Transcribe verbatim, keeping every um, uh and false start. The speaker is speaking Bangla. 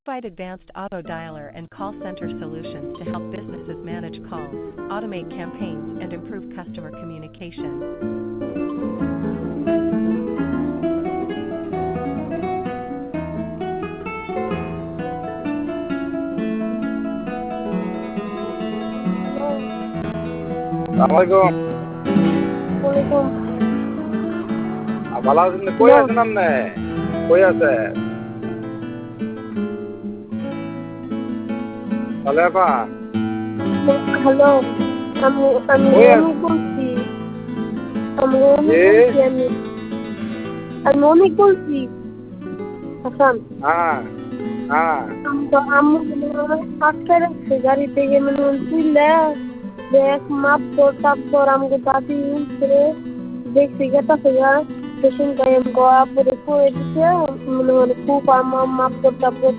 Provide advanced auto dialer and call center solutions to help businesses manage calls, automate campaigns, and improve customer communication. আসসালামাইকুম। ওয়ালাইকুম। ভালো আছেন? কই আছেন আপনি? কই আছে? তাহলে আপা হ্যালো, আমি আমি কই আমি আছেন? বলছি আমি আমি জি বলছি আমি আমি অনেক বলছি হাসান। হ্যাঁ হ্যাঁ তো আম্মু আটকে রাখছে গাড়ি থেকে মানে তুইলে দেখ মাপ কর তারপর আমাকে দাদি উঠছে দেখছি গেটা থেকে পেশেন্ট টাইম গোয়া পরে করে দিছে মনে মানে খুব আমার মাপ কর তারপর